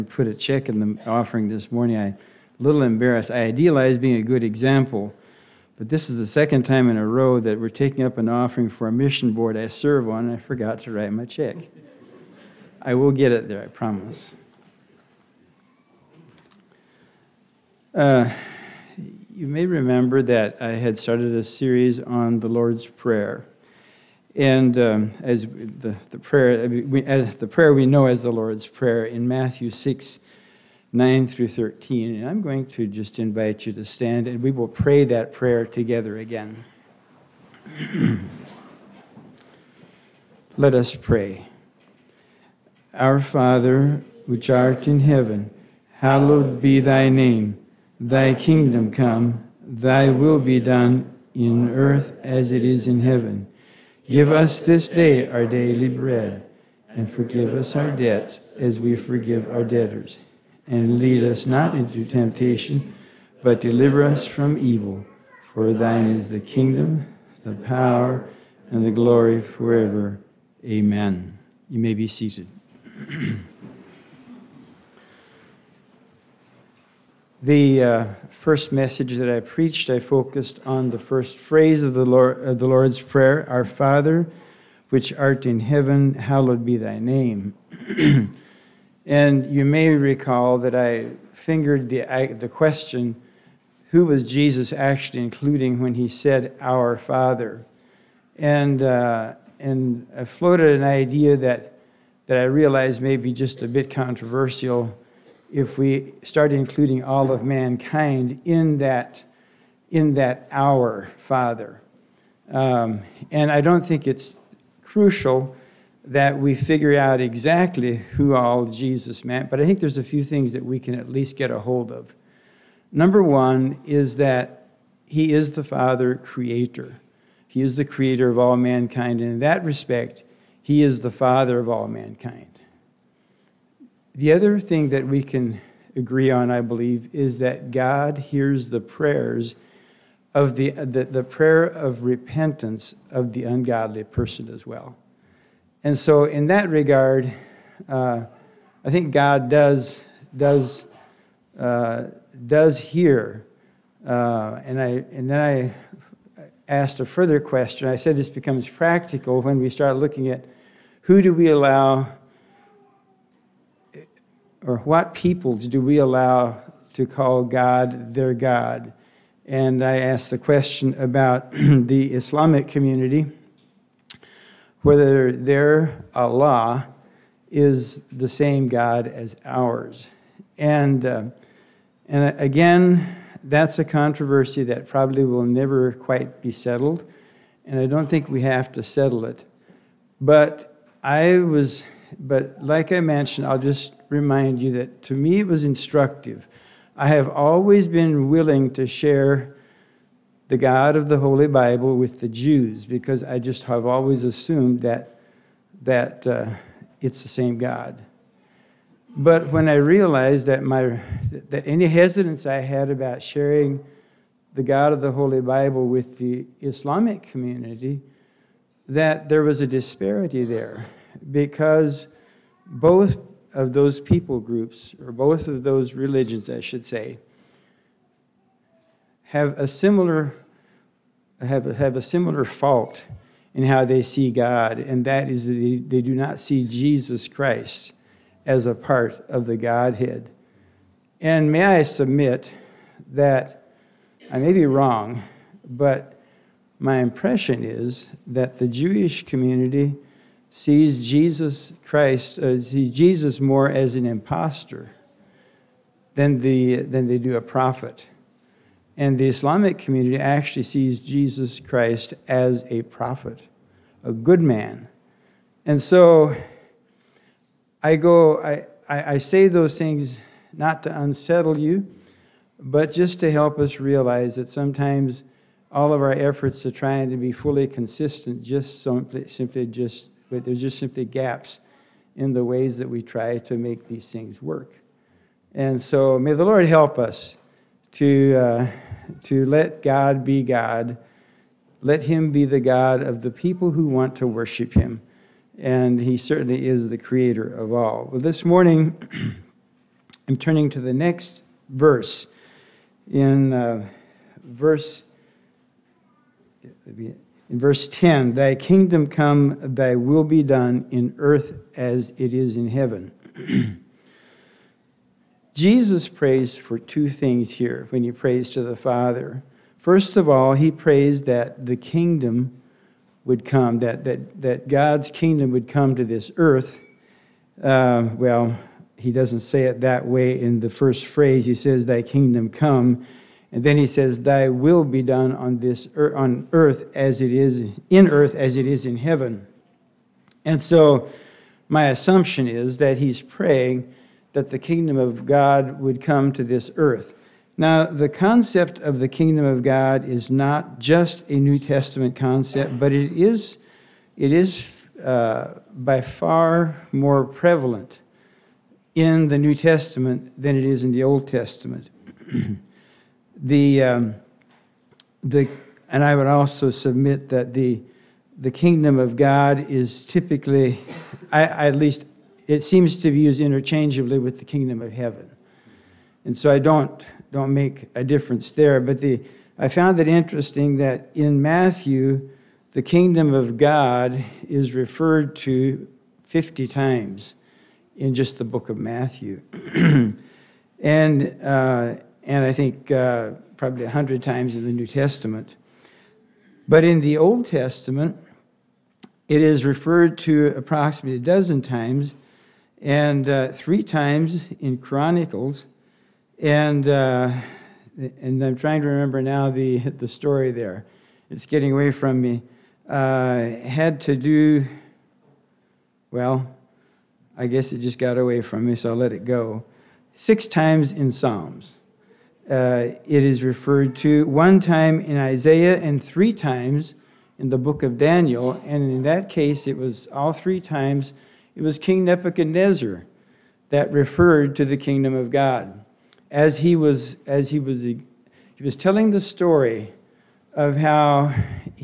put a check in the offering this morning. I'm a little embarrassed. I idealize being a good example, but this is the second time in a row that we're taking up an offering for a mission board I serve on, and I forgot to write my check. I will get it there, I promise. You may remember that I had started a series on the Lord's Prayer. And as the prayer we know as the Lord's Prayer in Matthew 6, 9 through 13. And I'm going to just invite you to stand, and we will pray that prayer together again. Let us pray. Our Father, which art in heaven, hallowed be thy name. Thy kingdom come, thy will be done in earth as it is in heaven. Give us this day our daily bread, and forgive us our debts as we forgive our debtors. And lead us not into temptation, but deliver us from evil. For thine is the kingdom, the power, and the glory forever. Amen. You may be seated. The first message that I preached, I focused on the first phrase of the Lord's Prayer, Our Father, which art in heaven, hallowed be thy name. And you may recall that I fingered the question, who was Jesus actually including when he said, Our Father? And I floated an idea that I realized may be just a bit controversial if we start including all of mankind in that our Father. And I don't think it's crucial that we figure out exactly who all Jesus meant, but I think there's a few things that we can at least get a hold of. Number one is that he is the Father creator. He is the creator of all mankind, and in that respect, he is the Father of all mankind. The other thing that we can agree on, I believe, is that God hears the prayers of the prayer of repentance of the ungodly person as well. And so in that regard, I think God does hear. And then I asked a further question. I said this becomes practical when we start looking at who do we allow, or what peoples do we allow to call God their God? And I asked the question about the Islamic community, whether their Allah is the same God as ours. And again, that's a controversy that probably will never quite be settled, and I don't think we have to settle it. But like I mentioned, I'll just remind you that to me it was instructive. I have always been willing to share the God of the Holy Bible with the Jews because I just have always assumed that it's the same God. But when I realized that any hesitance I had about sharing the God of the Holy Bible with the Islamic community, that there was a disparity there because both of those people groups, or both of those religions, I should say, have a similar fault in how they see God, and that is that they do not see Jesus Christ as a part of the Godhead. And may I submit that I may be wrong, but my impression is that the Jewish community sees Jesus more as an imposter than they do a prophet. And the Islamic community actually sees Jesus Christ as a prophet, a good man. And so I say those things not to unsettle you, but just to help us realize that sometimes all of our efforts to trying to be fully consistent there's just simply gaps in the ways that we try to make these things work. And so may the Lord help us to let God be God. Let him be the God of the people who want to worship him. And he certainly is the creator of all. Well, this morning, I'm turning to the next verse. In verse 10, thy kingdom come, thy will be done in earth as it is in heaven. Jesus prays for two things here when he prays to the Father. First of all, he prays that the kingdom would come, that God's kingdom would come to this earth. Well, he doesn't say it that way in the first phrase. He says, thy kingdom come. And then he says, thy will be done on earth as it is in heaven. And so my assumption is that he's praying that the kingdom of God would come to this earth. Now, the concept of the kingdom of God is not just a New Testament concept, but it is by far more prevalent in the New Testament than it is in the Old Testament. And I would also submit that the kingdom of God is typically, at least it seems to be used interchangeably with the kingdom of heaven. And so I don't make a difference there. But I found it interesting that in Matthew, the kingdom of God is referred to 50 times in just the book of Matthew. and I think probably 100 times in the New Testament. But in the Old Testament, it is referred to approximately a dozen times, and 3 times in Chronicles, and I'm trying to remember now the story there. It's getting away from me. Had to do, well, I guess it just got away from me, so I'll let it go. 6 times in Psalms. It is referred to 1 time in Isaiah and 3 times in the book of Daniel. And in that case, it was all 3 times, it was King Nebuchadnezzar that referred to the kingdom of God. As he was telling the story of how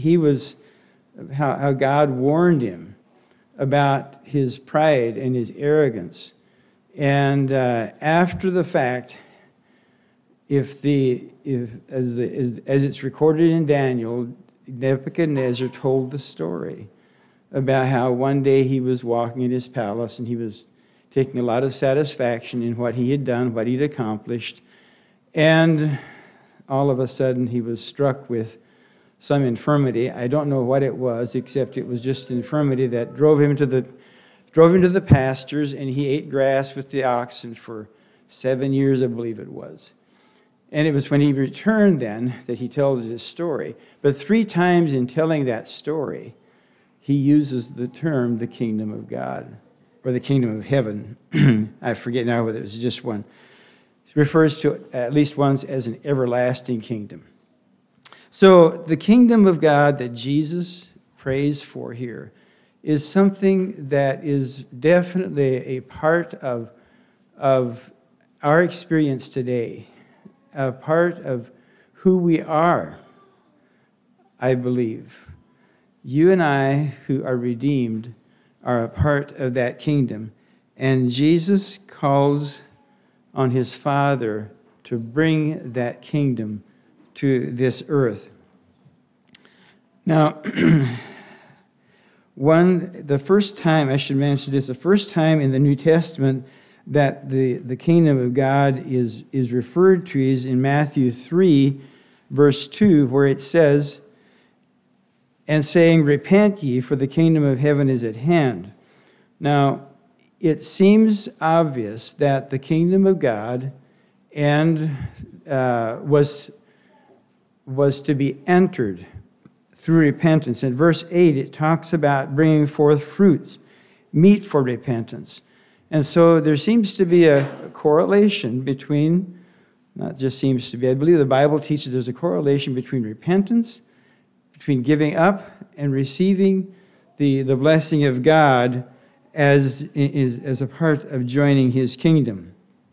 how God warned him about his pride and his arrogance. And after the fact, as it's recorded in Daniel, Nebuchadnezzar told the story about how one day he was walking in his palace and he was taking a lot of satisfaction in what he had done, what he'd accomplished, and all of a sudden he was struck with some infirmity. I don't know what it was, except it was just an infirmity that drove him to the pastures, and he ate grass with the oxen for 7 years, I believe it was. And it was when he returned then that he tells his story. But 3 times in telling that story, he uses the term the kingdom of God or the kingdom of heaven. I forget now whether it was just one. It refers to it at least once as an everlasting kingdom. So the kingdom of God that Jesus prays for here is something that is definitely a part of our experience today, a part of who we are, I believe. You and I, who are redeemed, are a part of that kingdom. And Jesus calls on his Father to bring that kingdom to this earth. Now, the first time in the New Testament that the kingdom of God is referred to is in Matthew 3, verse 2, where it says, and saying, repent ye, for the kingdom of heaven is at hand. Now, it seems obvious that the kingdom of God was to be entered through repentance. In verse 8, it talks about bringing forth fruits, meet for repentance. And so there seems to be a correlation between, not just seems to be, I believe the Bible teaches there's a correlation between repentance, between giving up and receiving the blessing of God as a part of joining his kingdom.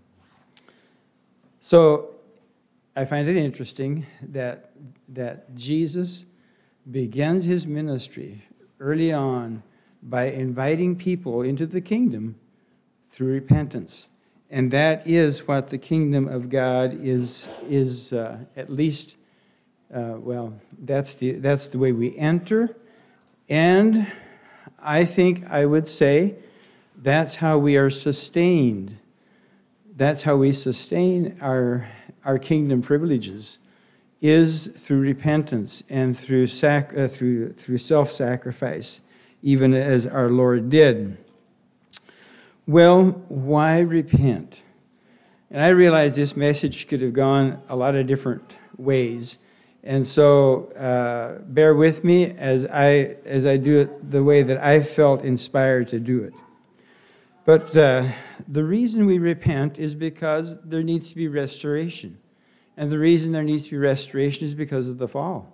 So I find it interesting that Jesus begins his ministry early on by inviting people into the kingdom through repentance. And that is what the kingdom of God is at least, that's the way we enter. And I think I would say that's how we are sustained. That's how we sustain our kingdom privileges, is through repentance and through self-sacrifice, even as our Lord did. Well, why repent? And I realize this message could have gone a lot of different ways. And so bear with me as I do it the way that I felt inspired to do it. But the reason we repent is because there needs to be restoration. And the reason there needs to be restoration is because of the fall.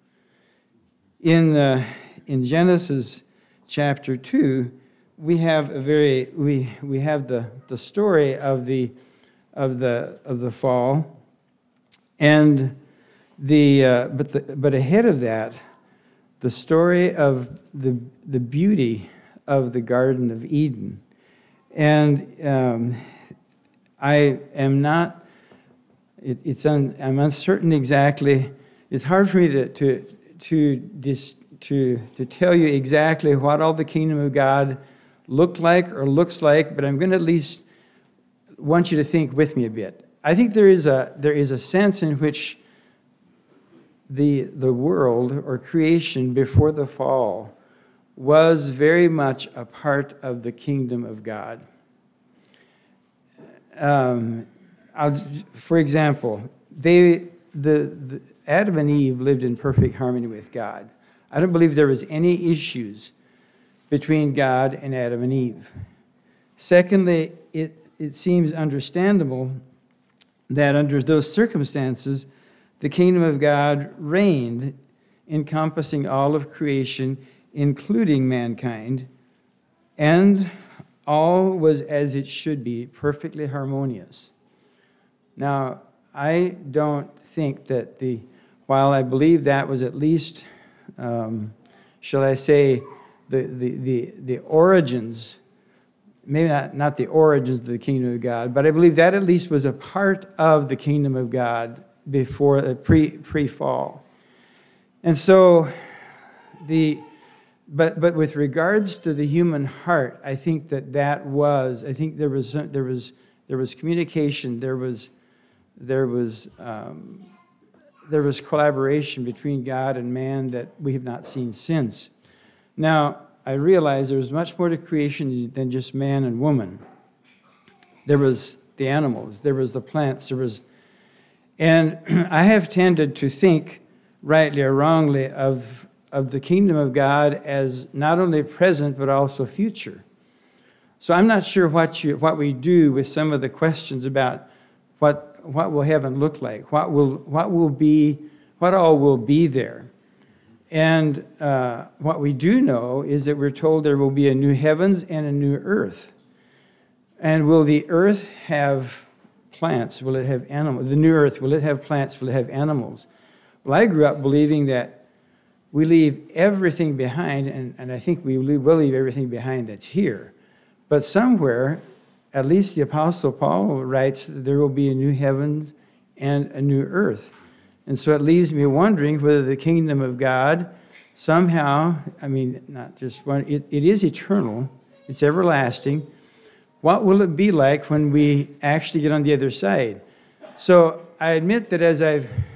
In Genesis chapter 2, we have we have the story of the fall, and but ahead of that, the story of the beauty of the Garden of Eden. And I am not. I'm uncertain exactly. It's hard for me to tell you exactly what all the kingdom of God looked like or looks like, but I'm going to at least want you to think with me a bit. I think there is a sense in which the world or creation before the fall was very much a part of the kingdom of God. For example, the Adam and Eve lived in perfect harmony with God. I don't believe there was any issues between God and Adam and Eve. Secondly, it seems understandable that under those circumstances, the kingdom of God reigned, encompassing all of creation, including mankind, and all was as it should be, perfectly harmonious. Now, I don't think that while I believe that was at least, shall I say, the origins, maybe not the origins of the kingdom of God, but I believe that at least was a part of the kingdom of God before pre-fall. And so but with regards to the human heart, I think there was communication, there was collaboration between God and man that we have not seen since. Now, I realize there was much more to creation than just man and woman. There was the animals, there was the plants, and I have tended to think, rightly or wrongly, of the kingdom of God as not only present but also future. So I'm not sure what we do with some of the questions about what will heaven look like, what all will be there. And what we do know is that we're told there will be a new heavens and a new earth. And will the earth have plants? Will it have animals? The new earth, will it have plants? Will it have animals? Well, I grew up believing that we leave everything behind, and I think we will leave everything behind that's here. But somewhere, at least the Apostle Paul writes that there will be a new heavens and a new earth. And so it leaves me wondering whether the kingdom of God somehow, not just one, it is eternal, it's everlasting. What will it be like when we actually get on the other side? So I admit that as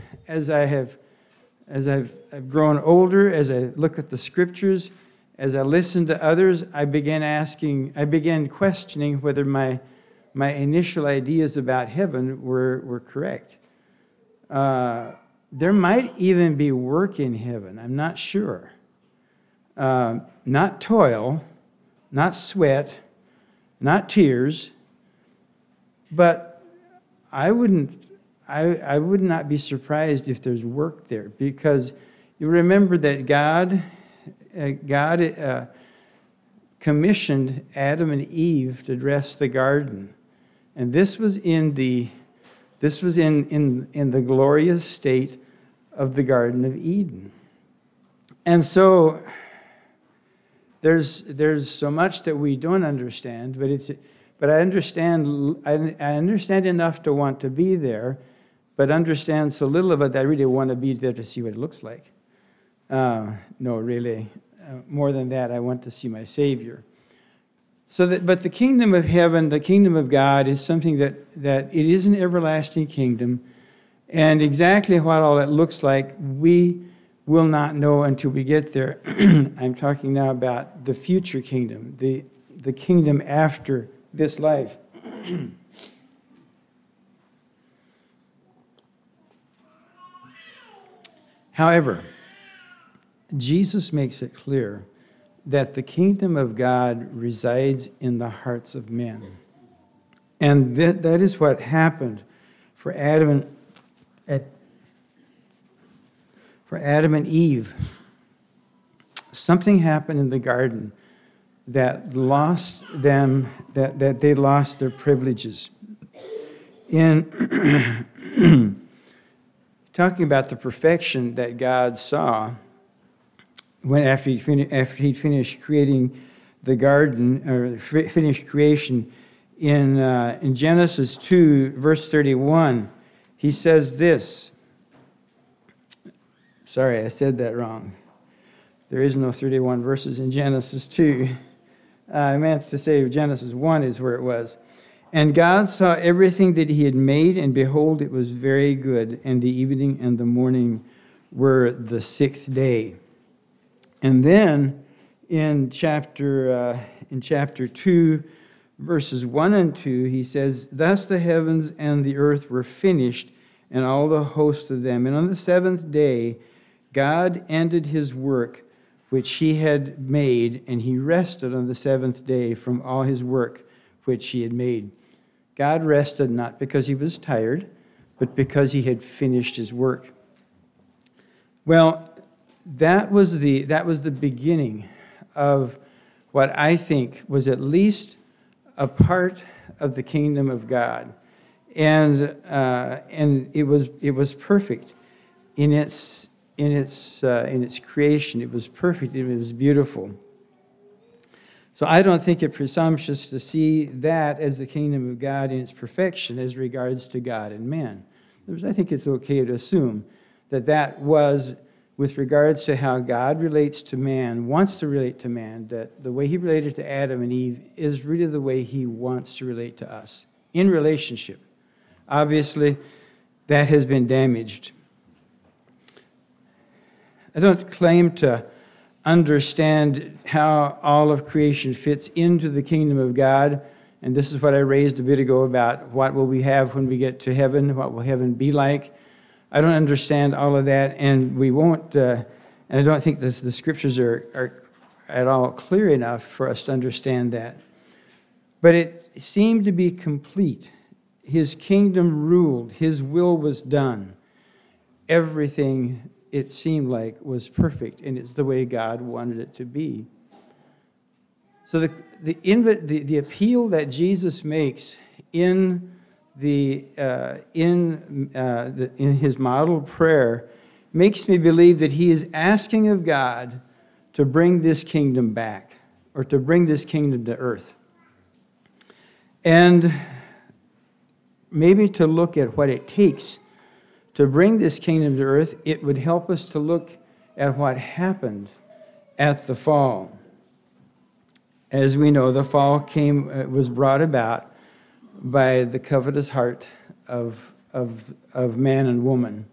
I've grown older, as I look at the scriptures, as I listen to others, I began questioning whether my initial ideas about heaven were correct. There might even be work in heaven. I'm not sure. Not toil, not sweat, not tears, but I would not be surprised if there's work there, because you remember that God commissioned Adam and Eve to dress the garden, and this was in the glorious state of the Garden of Eden. And so there's so much that we don't understand, but I understand enough to want to be there, but understand so little of it that I really want to be there to see what it looks like. No, really. More than that, I want to see my Savior. But the kingdom of heaven, the kingdom of God, is something that it is an everlasting kingdom, and exactly what all that looks like, we will not know until we get there. I'm talking now about the future kingdom, the kingdom after this life. However, Jesus makes it clear that the kingdom of God resides in the hearts of men. And that is what happened for Adam and Eve. Something happened in the garden that lost them, that they lost their privileges. In talking about the perfection that God saw after he finished creating the garden, or finished creation, in Genesis 2, verse 31, he says this. Sorry, I said that wrong. There is no 31 verses in Genesis 2. I meant to say Genesis 1 is where it was. And God saw everything that he had made, and behold, it was very good. And the evening and the morning were the sixth day. And then in chapter 2, verses 1 and 2, he says, "Thus the heavens and the earth were finished, and all the host of them. And on the seventh day, God ended his work which he had made, and he rested on the seventh day from all his work which he had made." God rested not because he was tired, but because he had finished his work. Well, that was the beginning of what I think was at least a part of the kingdom of God, and it was perfect in its creation. It was perfect. It was beautiful. So I don't think it presumptuous to see that as the kingdom of God in its perfection as regards to God and man. I think it's okay to assume that was, with regards to how God relates to man, wants to relate to man, that the way he related to Adam and Eve is really the way he wants to relate to us in relationship. Obviously, that has been damaged. I don't claim to understand how all of creation fits into the kingdom of God, and this is what I raised a bit ago about what will we have when we get to heaven, what will heaven be like. I don't understand all of that, and we won't, and I don't think the scriptures are at all clear enough for us to understand that. But it seemed to be complete. His kingdom ruled. His will was done. Everything, it seemed like, was perfect, and it's the way God wanted it to be. So the appeal that Jesus makes in his model prayer makes me believe that he is asking of God to bring this kingdom back, or to bring this kingdom to earth, and maybe to look at what it takes to bring this kingdom to earth. It would help us to look at what happened at the fall. As we know, the fall was brought about by the covetous heart of man and woman.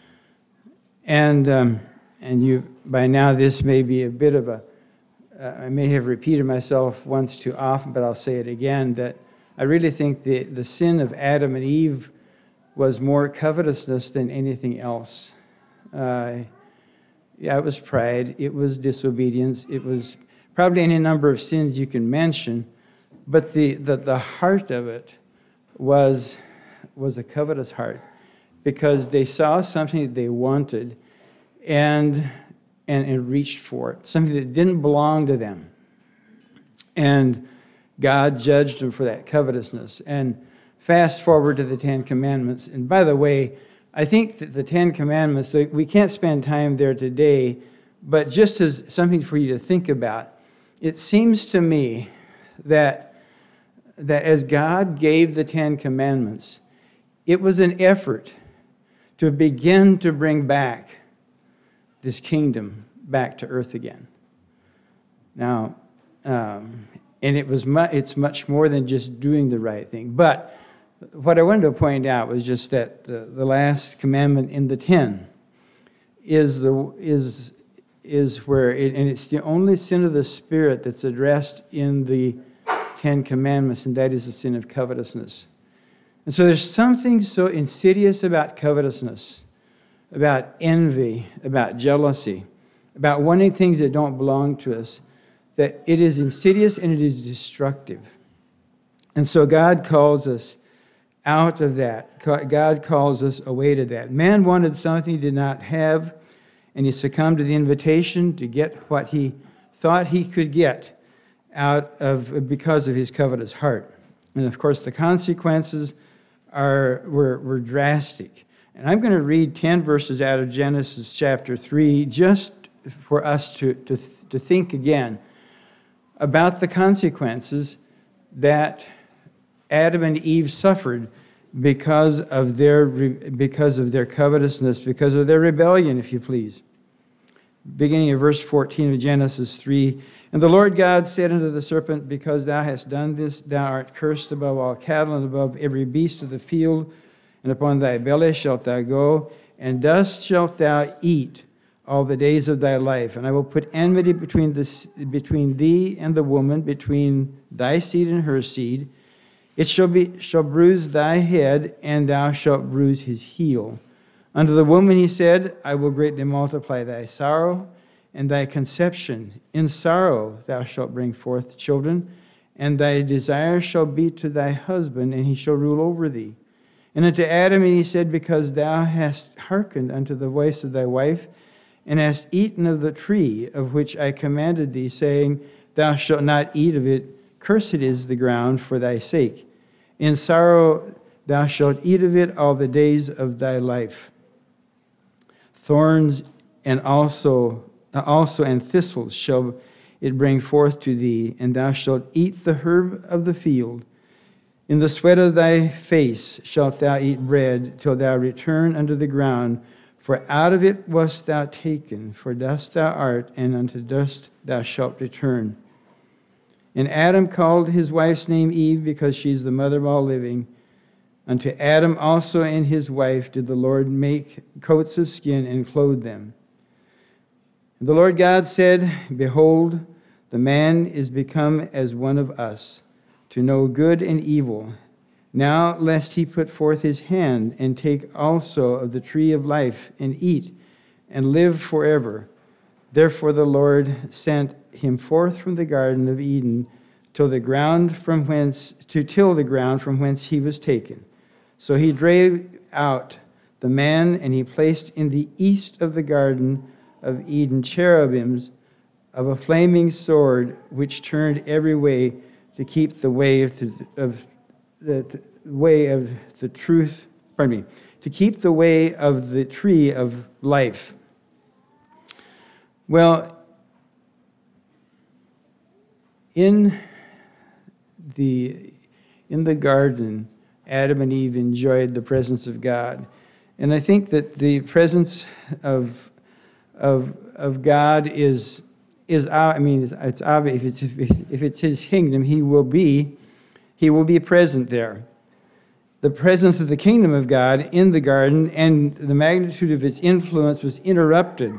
And you, by now, this may be a bit of I may have repeated myself once too often, but I'll say it again, that I really think the sin of Adam and Eve was more covetousness than anything else. It was pride, it was disobedience, it was probably any number of sins you can mention, but the heart of it was a covetous heart, because they saw something that they wanted and reached for it, something that didn't belong to them. And God judged them for that covetousness. And fast forward to the Ten Commandments. And by the way, I think that the Ten Commandments, we can't spend time there today, but just as something for you to think about, it seems to me that that as God gave the Ten Commandments, it was an effort to begin to bring back this kingdom back to earth again. Now, and it's much more than just doing the right thing. But what I wanted to point out was just that the last commandment in the 10 is where and it's the only sin of the spirit that's addressed in the 10 Commandments, and that is the sin of covetousness. And so there's something so insidious about covetousness, about envy, about jealousy, about wanting things that don't belong to us, that it is insidious and it is destructive. And so God calls us out of that. God calls us away to that. Man wanted something he did not have, and he succumbed to the invitation to get what he thought he could get because of his covetous heart. And of course, the consequences were drastic. And I'm going to read 10 verses out of Genesis chapter 3 just for us to think again about the consequences that Adam and Eve suffered because of their covetousness, because of their rebellion, if you please. Beginning of verse 14 of Genesis 3, "And the Lord God said unto the serpent, Because thou hast done this, thou art cursed above all cattle and above every beast of the field, and upon thy belly shalt thou go, and dust shalt thou eat all the days of thy life. And I will put enmity between thee and the woman, between thy seed and her seed. It shall bruise thy head, and thou shalt bruise his heel. Unto the woman he said, I will greatly multiply thy sorrow and thy conception. In sorrow thou shalt bring forth children, and thy desire shall be to thy husband, and he shall rule over thee. And unto Adam he said, Because thou hast hearkened unto the voice of thy wife, and hast eaten of the tree of which I commanded thee, saying, Thou shalt not eat of it, cursed is the ground for thy sake. In sorrow thou shalt eat of it all the days of thy life. Thorns and also and thistles shall it bring forth to thee, and thou shalt eat the herb of the field. In the sweat of thy face shalt thou eat bread, till thou return unto the ground, for out of it wast thou taken, for dust thou art, and unto dust thou shalt return. And Adam called his wife's name Eve, because she's the mother of all living. Unto Adam also and his wife did the Lord make coats of skin and clothe them. And the Lord God said, Behold, the man is become as one of us, to know good and evil. Now lest he put forth his hand and take also of the tree of life and eat and live forever. Therefore the Lord sent him forth from the Garden of Eden to till the ground from whence he was taken. So he drave out the man, and he placed in the east of the Garden of Eden cherubims of a flaming sword, which turned every way to keep the way of the truth. Pardon me. To keep the way of the tree of life. Well, in the garden, Adam and Eve enjoyed the presence of God. And I think that the presence of God is it's obvious. If it's his kingdom, he will be present there. The presence of the kingdom of God in the garden and the magnitude of its influence was interrupted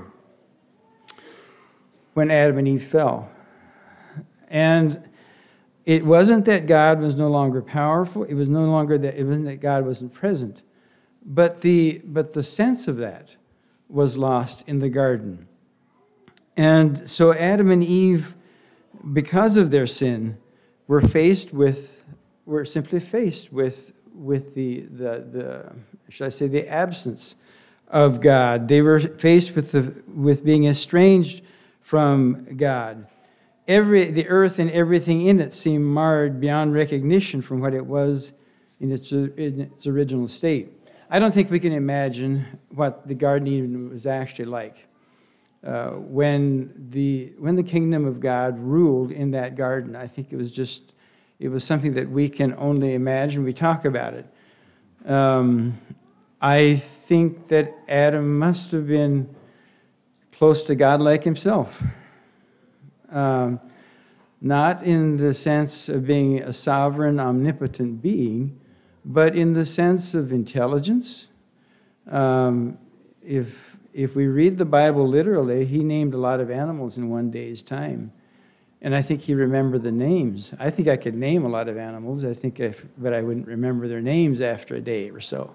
when Adam and Eve fell. And it wasn't that God was no longer powerful. It wasn't that God wasn't present. But the sense of that was lost in the garden. And so Adam and Eve, because of their sin, were simply faced with the absence of God. They were faced with being estranged from God. The earth and everything in it seemed marred beyond recognition from what it was in its original state. I don't think we can imagine what the Garden of Eden was actually like when the kingdom of God ruled in that garden. I think it was just It was something that we can only imagine. We talk about it. I think that Adam must have been close to God like himself. Not in the sense of being a sovereign, omnipotent being, but in the sense of intelligence. If we read the Bible literally, he named a lot of animals in one day's time. And I think he remembered the names. I think I could name a lot of animals, but I wouldn't remember their names after a day or so.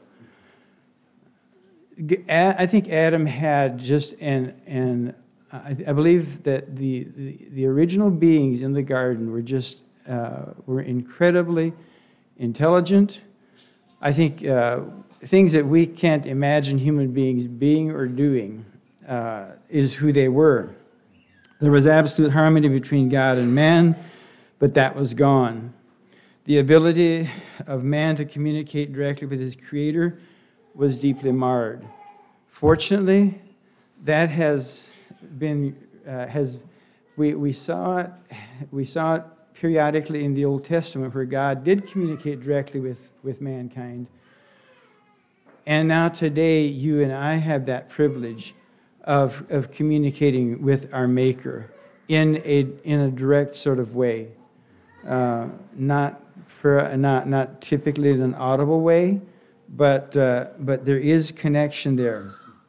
I think Adam had just I believe that the original beings in the garden were incredibly intelligent. I think things that we can't imagine human beings being or doing is who they were. There was absolute harmony between God and man, but that was gone. The ability of man to communicate directly with his Creator was deeply marred. Fortunately, that has been we saw it periodically in the Old Testament where God did communicate directly with mankind. And now today, you and I have that privilege of communicating with our Maker in a direct sort of way, not typically in an audible way, but there is connection there.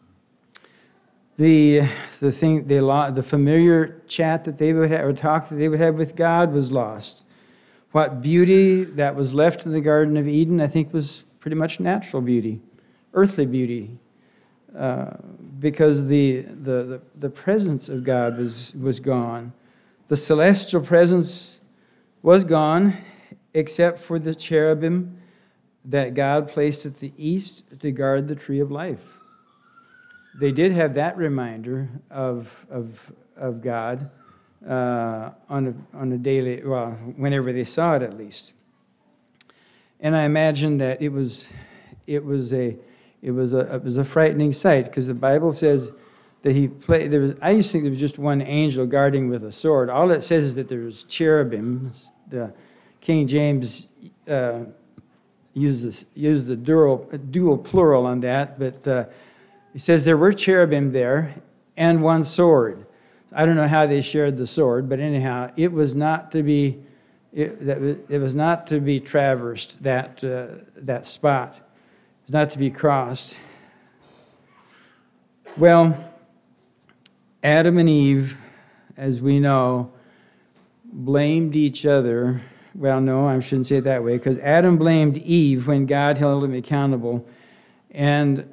The familiar chat that they would have, or talk that they would have with God was lost. What beauty that was left in the Garden of Eden, I think, was pretty much natural beauty, earthly beauty, because the presence of God was gone. The celestial presence was gone, except for the cherubim that God placed at the east to guard the tree of life. They did have that reminder of God on a daily, well, whenever they saw it at least. And I imagine that it was a frightening sight, because the Bible says that I used to think there was just one angel guarding with a sword. All it says is that there was cherubim. The King James uses the dual plural on that, but it says there were cherubim there and one sword. I don't know how they shared the sword, but anyhow, it was not to be traversed, that spot. It was not to be crossed. Well, Adam and Eve, as we know, blamed each other. Well, no, I shouldn't say it that way, because Adam blamed Eve when God held him accountable, and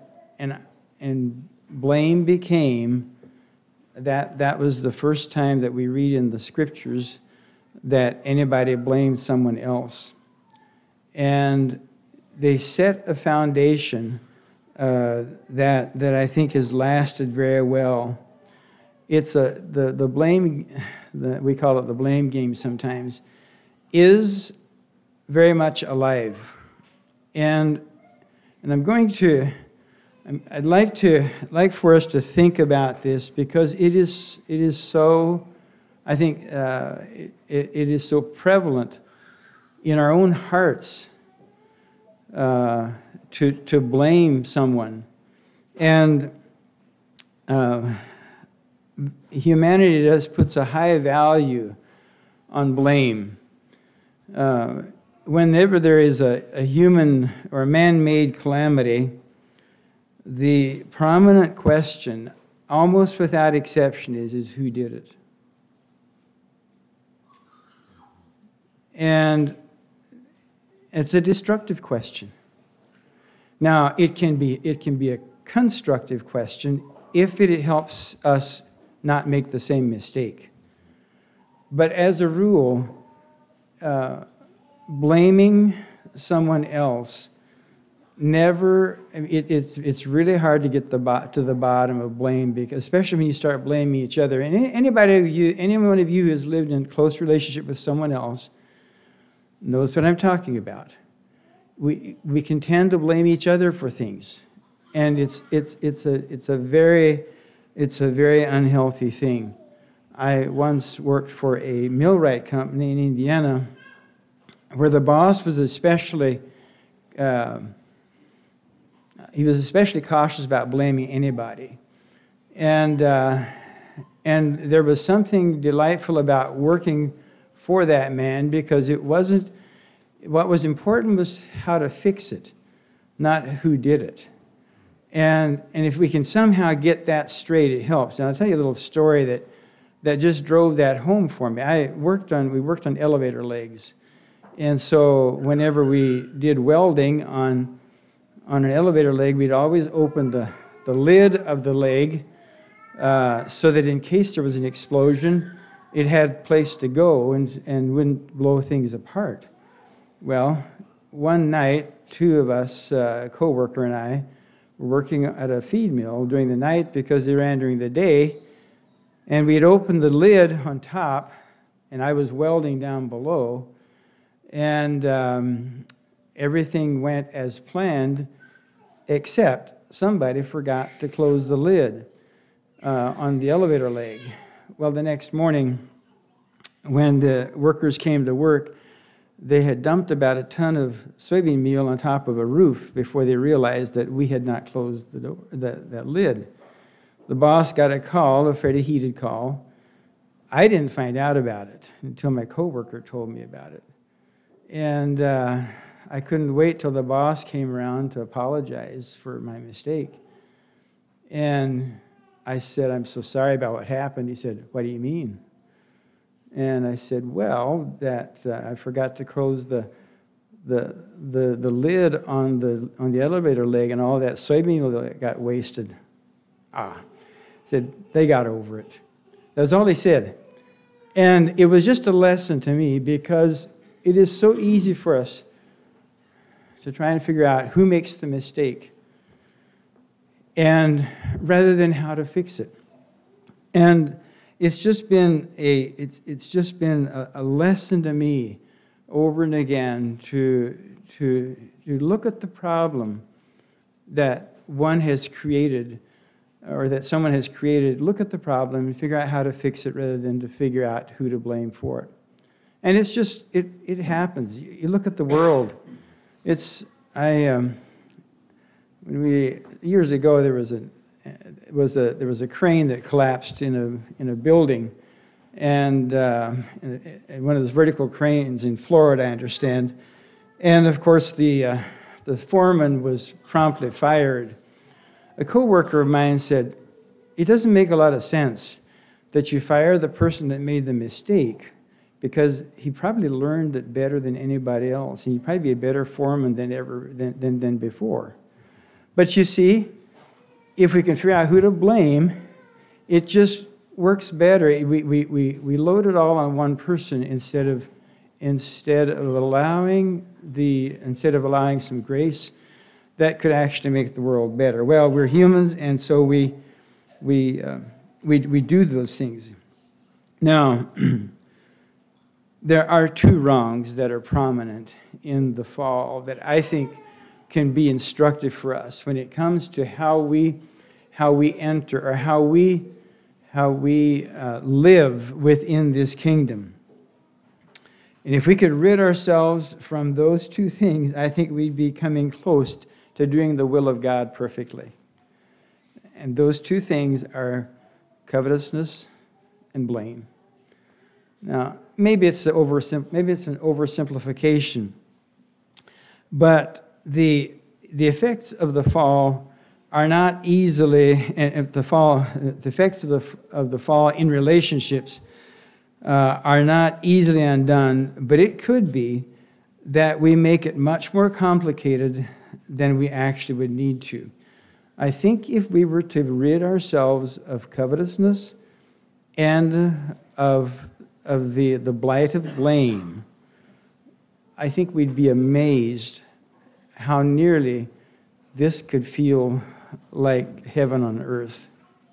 blame became that was the first time that we read in the scriptures that anybody blamed someone else. And they set a foundation that I think has lasted very well. It's the blame, we call it the blame game sometimes, is very much alive. And I'd like for us to think about this, because it is so, I think it is so prevalent in our own hearts to blame someone. And humanity puts a high value on blame. Whenever there is a human or a man-made calamity, the prominent question, almost without exception, is who did it? And it's a destructive question. Now, it can be a constructive question if it helps us not make the same mistake. But as a rule, blaming someone else it's really hard to get to the bottom of blame, because especially when you start blaming each other. And any one of you who has lived in close relationship with someone else knows what I'm talking about. We can tend to blame each other for things, and it's a very unhealthy thing. I once worked for a millwright company in Indiana, where the boss was especially cautious about blaming anybody. And there was something delightful about working for that man, because it wasn't, what was important was how to fix it, not who did it. And if we can somehow get that straight, it helps. And I'll tell you a little story that just drove that home for me. We worked on elevator legs. And so whenever we did welding on an elevator leg, we'd always open the lid of the leg so that in case there was an explosion, it had place to go and wouldn't blow things apart. Well, one night, two of us, a co-worker and I, were working at a feed mill during the night because they ran during the day, and we had opened the lid on top, and I was welding down below, and everything went as planned, except somebody forgot to close the lid on the elevator leg. Well, the next morning, when the workers came to work, they had dumped about a ton of soybean meal on top of a roof before they realized that we had not closed the door, that lid. The boss got a call, a fairly heated call. I didn't find out about it until my coworker told me about it. And I couldn't wait till the boss came around to apologize for my mistake. And I said, "I'm so sorry about what happened." He said, "What do you mean?" And I said, "Well, that I forgot to close the lid on the elevator leg, and all that soybean oil got wasted." Said they got over it. That's all he said. And it was just a lesson to me, because it is so easy for us to try and figure out who makes the mistake, and rather than how to fix it. And it's just been a lesson to me over and again to look at the problem that one has created, or that someone has created. Look at the problem and figure out how to fix it rather than to figure out who to blame for it. And it's just, it happens. You look at the world. Years ago, there was a crane that collapsed in a building, and one of those vertical cranes in Florida, I understand. And of course, the foreman was promptly fired. A coworker of mine said, "It doesn't make a lot of sense that you fire the person that made the mistake, because he probably learned it better than anybody else, and he'd probably be a better foreman than before." But you see, if we can figure out who to blame, it just works better. We load it all on one person instead of allowing some grace that could actually make the world better. Well, we're humans, and so we do those things. Now, there are two wrongs that are prominent in the fall that I think can be instructive for us when it comes to how we enter, or how we live within this kingdom. And if we could rid ourselves from those two things, I think we'd be coming close to doing the will of God perfectly. And those two things are covetousness and blame. Now, maybe it's an oversimplification, but the effects of the fall are not easily, and the effects of the fall in relationships are not easily undone. But it could be that we make it much more complicated than we actually would need to. I think if we were to rid ourselves of covetousness and of the blight of blame, I think we'd be amazed how nearly this could feel like heaven on earth.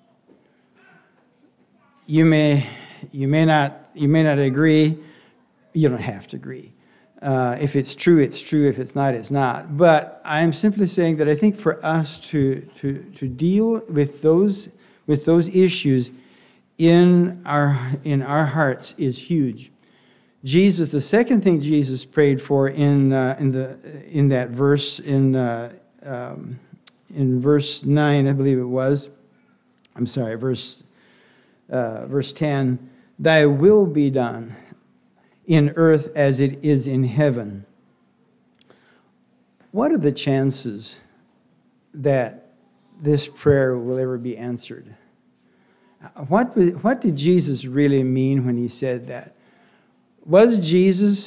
You may not agree. You don't have to agree. If it's true, it's true. If it's not, it's not. But I'm simply saying that I think for us to deal with those issues in our hearts is huge. Jesus, the second thing Jesus prayed for in that verse, in verse 9, I believe it was. I'm sorry, verse 10. Thy will be done in earth as it is in heaven. What are the chances that this prayer will ever be answered? What did Jesus really mean when he said that? Was Jesus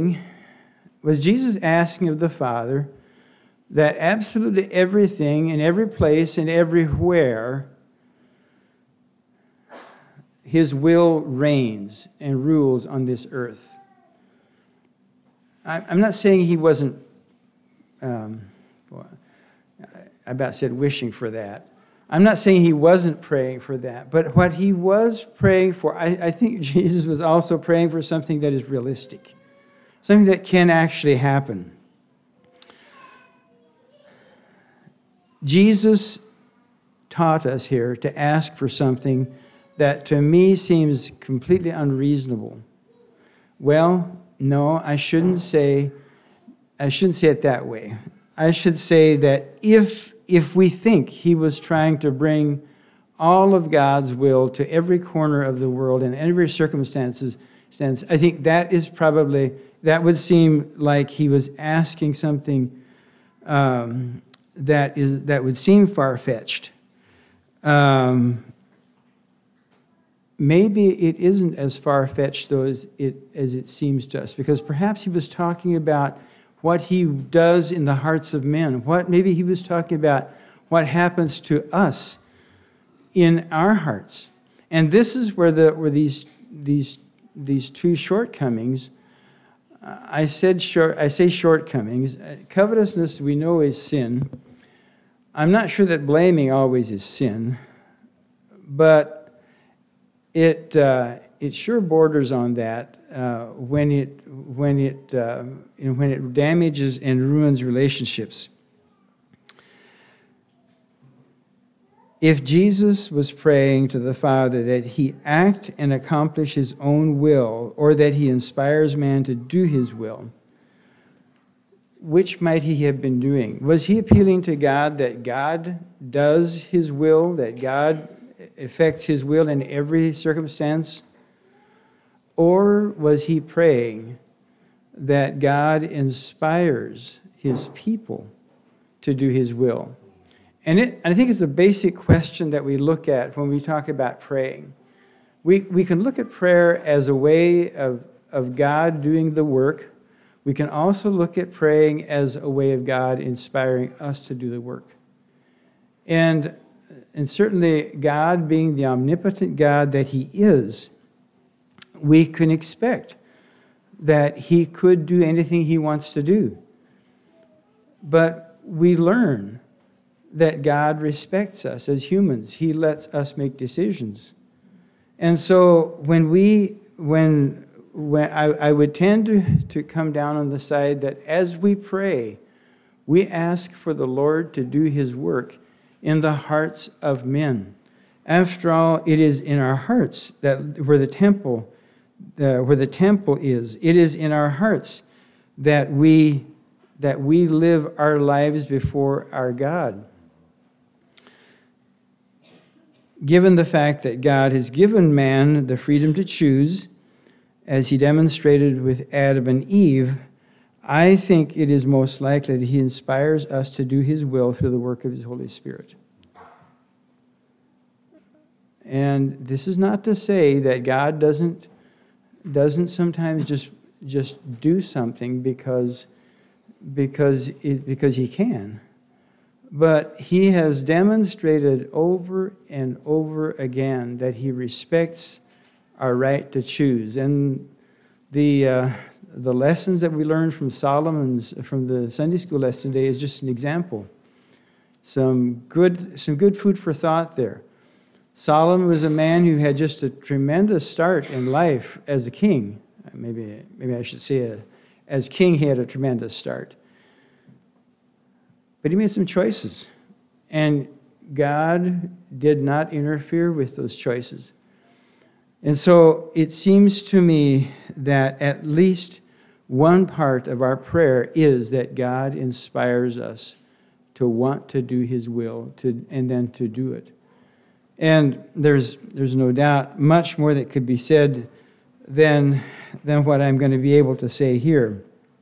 asking of the Father that absolutely everything in every place and everywhere, his will reigns and rules on this earth? I'm not saying he wasn't, I about said wishing for that. I'm not saying he wasn't praying for that, but what he was praying for, I think Jesus was also praying for something that is realistic, something that can actually happen. Jesus taught us here to ask for something that to me seems completely unreasonable. Well, no, I shouldn't say it that way. I should say that if we think he was trying to bring all of God's will to every corner of the world and every circumstance, I think that would seem like he was asking something that would seem far-fetched. Maybe it isn't as far-fetched though as it seems to us, because perhaps he was talking about what he does in the hearts of men. Maybe he was talking about what happens to us in our hearts. And this is where these two shortcomings. I say shortcomings. Covetousness we know is sin. I'm not sure that blaming always is sin, but it sure borders on that when it damages and ruins relationships. If Jesus was praying to the Father that he act and accomplish his own will, or that he inspires man to do his will, which might he have been doing? Was he appealing to God that God does his will, that God effects his will in every circumstance? Or was he praying that God inspires his people to do his will? And I think it's a basic question that we look at when we talk about praying. We can look at prayer as a way of God doing the work. We can also look at praying as a way of God inspiring us to do the work. And certainly God, being the omnipotent God that he is, we can expect that he could do anything he wants to do. But we learn that God respects us as humans. He lets us make decisions. And so when I would tend to come down on the side that as we pray, we ask for the Lord to do his work in the hearts of men. After all, it is in our hearts where the temple is. It is in our hearts that we live our lives before our God. Given the fact that God has given man the freedom to choose, as he demonstrated with Adam and Eve, I think it is most likely that he inspires us to do his will through the work of his Holy Spirit. And this is not to say that God doesn't sometimes just do something because he can. But he has demonstrated over and over again that he respects our right to choose. And the lessons that we learned from from the Sunday school lesson today is just an example. Some good food for thought there. Solomon was a man who had just a tremendous start in life as a king. Maybe I should say as king he had a tremendous start. But he made some choices, and God did not interfere with those choices. And so it seems to me that at least one part of our prayer is that God inspires us to want to do his will, and then to do it. And there's no doubt much more that could be said than what I'm going to be able to say here.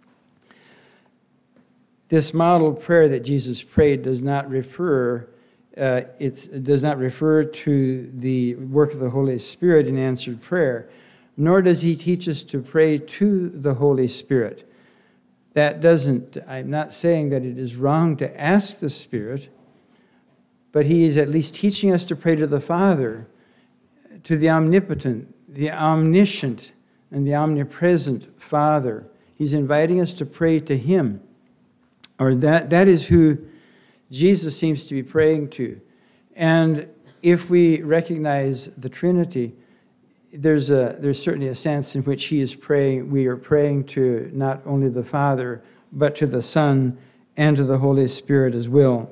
This model prayer that Jesus prayed does not refer it does not refer to the work of the Holy Spirit in answered prayer, nor does he teach us to pray to the Holy Spirit. I'm not saying that it is wrong to ask the Spirit, but he is at least teaching us to pray to the Father, to the omnipotent, the omniscient, and the omnipresent Father. He's inviting us to pray to him, or that is who Jesus seems to be praying to. And if we recognize the Trinity, there's certainly a sense in which he is praying. We are praying to not only the Father, but to the Son and to the Holy Spirit as well.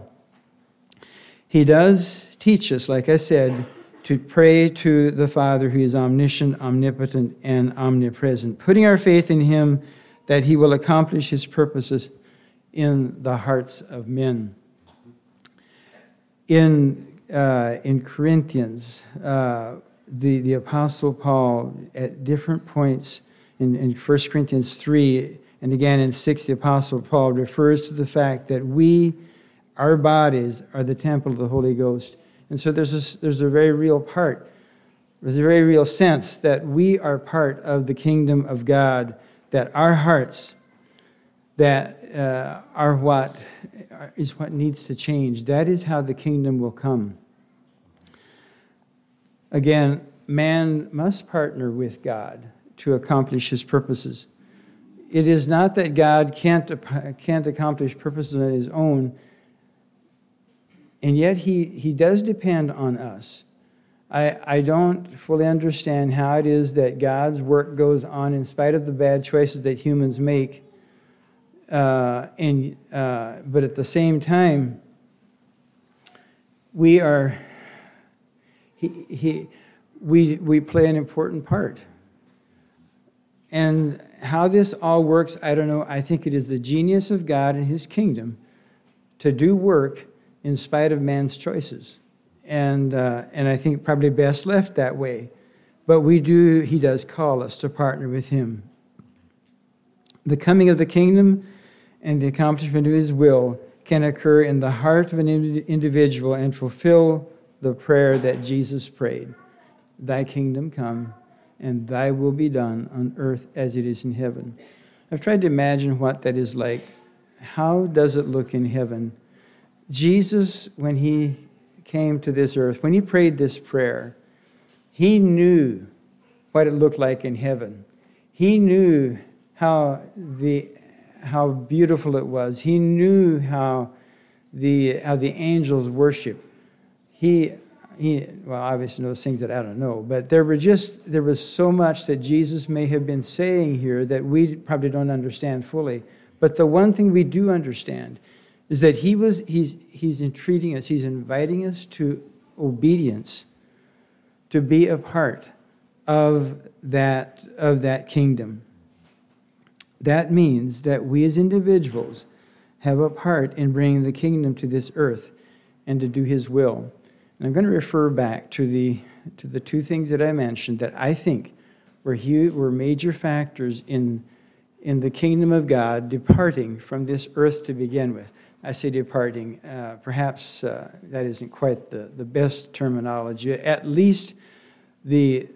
He does teach us, like I said, to pray to the Father who is omniscient, omnipotent, and omnipresent, putting our faith in him that he will accomplish his purposes in the hearts of men. In Corinthians, the Apostle Paul, at different points in 1 Corinthians 3 and again in 6, the Apostle Paul refers to the fact that our bodies are the temple of the Holy Ghost. And so there's a very real part, there's a very real sense that we are part of the kingdom of God, that our hearts that are what needs to change. That is how the kingdom will come. Again, man must partner with God to accomplish his purposes. It is not that God can't accomplish purposes on his own, and yet he does depend on us. I don't fully understand how it is that God's work goes on in spite of the bad choices that humans make. But at the same time, we play an important part. And how this all works, I don't know. I think it is the genius of God and his kingdom to do work in spite of man's choices. And I think probably best left that way. But he does call us to partner with him. The coming of the kingdom and the accomplishment of his will can occur in the heart of an individual and fulfill the prayer that Jesus prayed. Thy kingdom come, and thy will be done on earth as it is in heaven. I've tried to imagine what that is like. How does it look in heaven? Jesus, when he came to this earth, when he prayed this prayer, he knew what it looked like in heaven. He knew how beautiful it was. He knew how the angels worship. He obviously knows things that I don't know, but there was so much that Jesus may have been saying here that we probably don't understand fully. But the one thing we do understand is that he's entreating us, he's inviting us to obedience, to be a part of that kingdom. That means that we as individuals have a part in bringing the kingdom to this earth and to do his will. And I'm going to refer back to the two things that I mentioned that I think were major factors in the kingdom of God departing from this earth to begin with. I say departing, perhaps that isn't quite the best terminology. At least the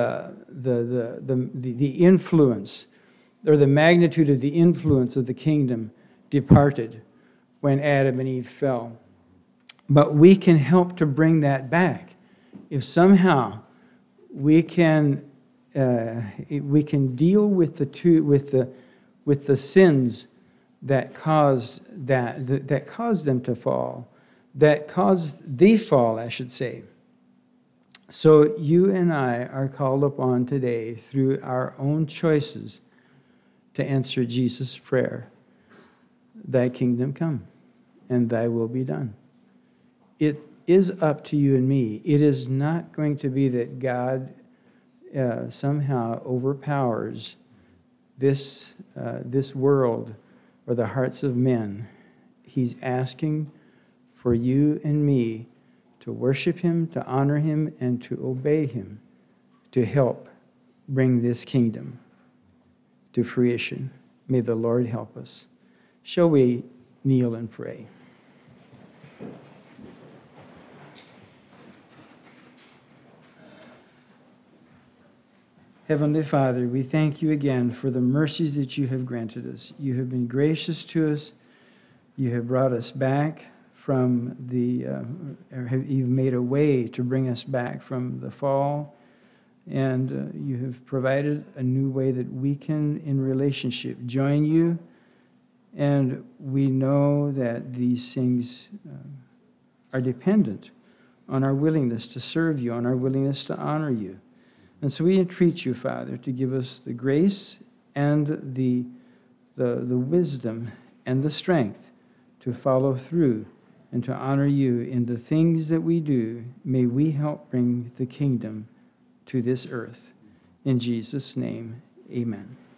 influence, or the magnitude of the influence of the kingdom departed when Adam and Eve fell. But we can help to bring that back. If somehow we can deal with the sins that caused them to fall, that caused the fall, I should say. So you and I are called upon today through our own choices to answer Jesus' prayer. Thy kingdom come, and thy will be done. It is up to you and me. It is not going to be that God somehow overpowers this world or the hearts of men. He's asking for you and me to worship him, to honor him, and to obey him, to help bring this kingdom to fruition. May the Lord help us. Shall we kneel and pray? Heavenly Father, we thank you again for the mercies that you have granted us. You have been gracious to us. You have brought us back from you've made a way to bring us back from the fall. And you have provided a new way that we can, in relationship, join you. And we know that these things are dependent on our willingness to serve you, on our willingness to honor you. And so we entreat you, Father, to give us the grace and the wisdom and the strength to follow through and to honor you in the things that we do. May we help bring the kingdom to this earth. In Jesus' name, amen.